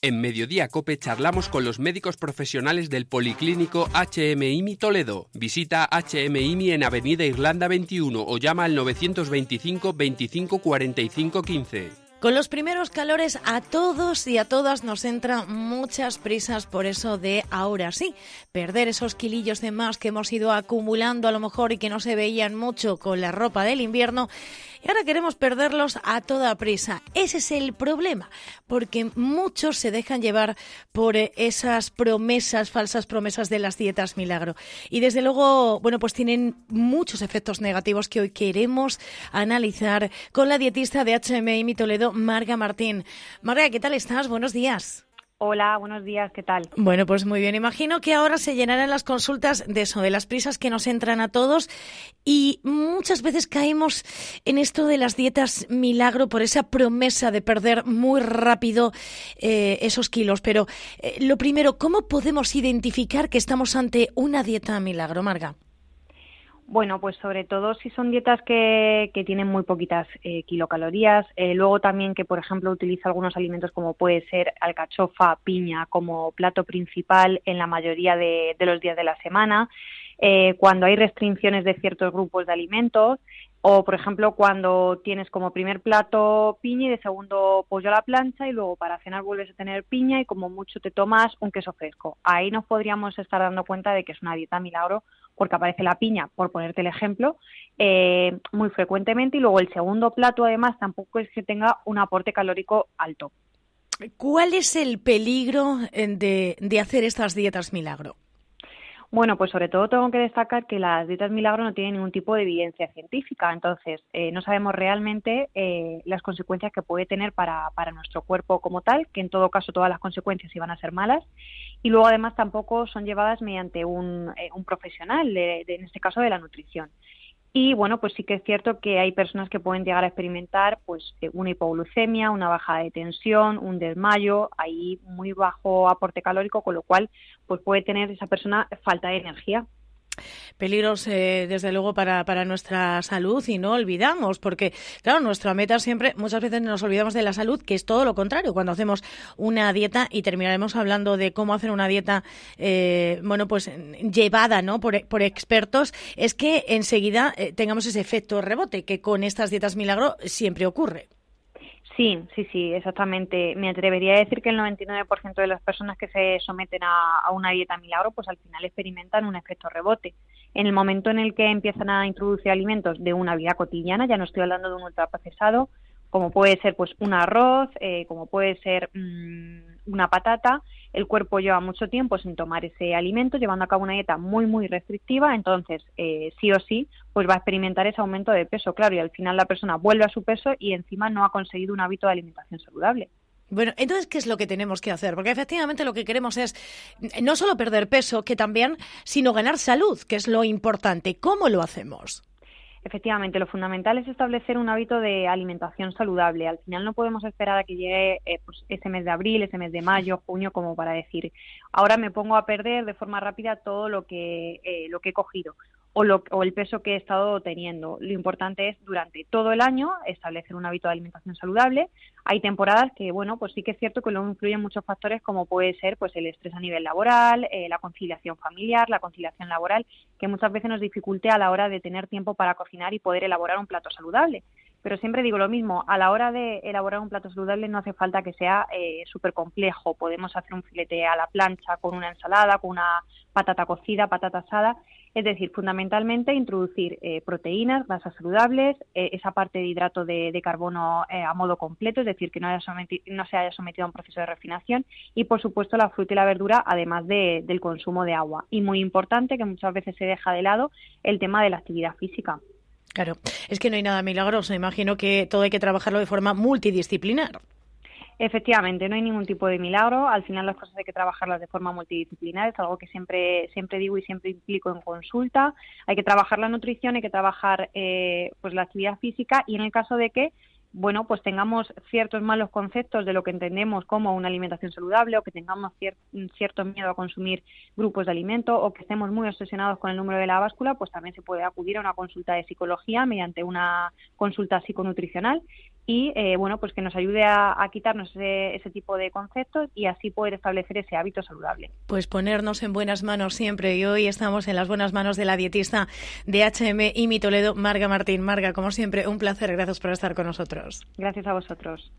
En Mediodía COPE charlamos con los médicos profesionales del Policlínico HM-IMI Toledo. Visita HM-IMI en Avenida Irlanda 21 o llama al 925 25 45 15. Con los primeros calores a todos y a todas nos entran muchas prisas por eso de ahora sí, perder esos kilillos de más que hemos ido acumulando a lo mejor y que no se veían mucho con la ropa del invierno y ahora queremos perderlos a toda prisa. Ese es el problema, porque muchos se dejan llevar por esas promesas, falsas promesas de las dietas milagro y desde luego, bueno, pues tienen muchos efectos negativos que hoy queremos analizar con la dietista de HM-IMI Toledo, Marga Martín. Marga, ¿qué tal estás? Buenos días. Hola, buenos días, ¿qué tal? Bueno, pues muy bien. Imagino que ahora se llenarán las consultas de eso, de las prisas que nos entran a todos y muchas veces caemos en esto de las dietas milagro por esa promesa de perder muy rápido esos kilos. Pero lo primero, ¿cómo podemos identificar que estamos ante una dieta milagro, Marga? Bueno, pues sobre todo si son dietas que tienen muy poquitas kilocalorías, luego también que, por ejemplo, utiliza algunos alimentos como puede ser alcachofa, piña como plato principal en la mayoría de los días de la semana, cuando hay restricciones de ciertos grupos de alimentos, o, por ejemplo, cuando tienes como primer plato piña y de segundo pollo a la plancha y luego para cenar vuelves a tener piña y como mucho te tomas un queso fresco. Ahí nos podríamos estar dando cuenta de que es una dieta milagro porque aparece la piña, por ponerte el ejemplo, muy frecuentemente y luego el segundo plato además tampoco es que tenga un aporte calórico alto. ¿Cuál es el peligro de hacer estas dietas milagro? Bueno, pues sobre todo tengo que destacar que las dietas milagro no tienen ningún tipo de evidencia científica, entonces no sabemos realmente las consecuencias que puede tener para nuestro cuerpo como tal, que en todo caso todas las consecuencias iban a ser malas, y luego además tampoco son llevadas mediante un profesional, en este caso de la nutrición. Y bueno, pues sí que es cierto que hay personas que pueden llegar a experimentar pues una hipoglucemia, una bajada de tensión, un desmayo, hay muy bajo aporte calórico, con lo cual pues puede tener esa persona falta de energía. Peligros, desde luego, para nuestra salud y no olvidamos, porque, claro, nuestra meta siempre, muchas veces nos olvidamos de la salud, que es todo lo contrario, cuando hacemos una dieta y terminaremos hablando de cómo hacer una dieta, bueno, pues llevada, ¿no?, por expertos, es que enseguida tengamos ese efecto rebote que con estas dietas milagro siempre ocurre. Sí, exactamente. Me atrevería a decir que el 99% de las personas que se someten a una dieta milagro, pues al final experimentan un efecto rebote. En el momento en el que empiezan a introducir alimentos de una vida cotidiana, ya no estoy hablando de un ultraprocesado, como puede ser pues un arroz, como puede ser una patata, el cuerpo lleva mucho tiempo sin tomar ese alimento, llevando a cabo una dieta muy, muy restrictiva, entonces sí o sí pues va a experimentar ese aumento de peso, claro, y al final la persona vuelve a su peso y encima no ha conseguido un hábito de alimentación saludable. Bueno, entonces, ¿qué es lo que tenemos que hacer? Porque efectivamente lo que queremos es no solo perder peso, que también, sino ganar salud, que es lo importante. ¿Cómo lo hacemos? Efectivamente, lo fundamental es establecer un hábito de alimentación saludable. Al final no podemos esperar a que llegue pues ese mes de abril, ese mes de mayo, junio, como para decir, ahora me pongo a perder de forma rápida todo lo que he cogido o el peso que he estado teniendo. Lo importante es durante todo el año establecer un hábito de alimentación saludable. Hay temporadas que, bueno, pues sí que es cierto que luego influyen muchos factores como puede ser pues el estrés a nivel laboral, la conciliación familiar, la conciliación laboral, que muchas veces nos dificulte a la hora de tener tiempo para cocinar y poder elaborar un plato saludable. Pero siempre digo lo mismo, a la hora de elaborar un plato saludable no hace falta que sea súper complejo. Podemos hacer un filete a la plancha con una ensalada, con una patata cocida, patata asada. Es decir, fundamentalmente introducir proteínas, grasas saludables, esa parte de hidrato de carbono a modo completo, es decir, que no se haya sometido a un proceso de refinación y, por supuesto, la fruta y la verdura, además del consumo de agua. Y muy importante, que muchas veces se deja de lado, el tema de la actividad física. Claro, es que no hay nada milagroso. Imagino que todo hay que trabajarlo de forma multidisciplinar. Efectivamente, no hay ningún tipo de milagro. Al final las cosas hay que trabajarlas de forma multidisciplinar. Es algo que siempre digo y siempre implico en consulta. Hay que trabajar la nutrición, hay que trabajar pues la actividad física y en el caso de que bueno, pues tengamos ciertos malos conceptos de lo que entendemos como una alimentación saludable o que tengamos cierto miedo a consumir grupos de alimento o que estemos muy obsesionados con el número de la báscula, pues también se puede acudir a una consulta de psicología mediante una consulta psiconutricional y bueno, pues que nos ayude a quitarnos ese tipo de conceptos y así poder establecer ese hábito saludable. Pues ponernos en buenas manos siempre, y hoy estamos en las buenas manos de la dietista de HM IMI Toledo, Marga Martín. Marga, como siempre, un placer, gracias por estar con nosotros. Gracias a vosotros.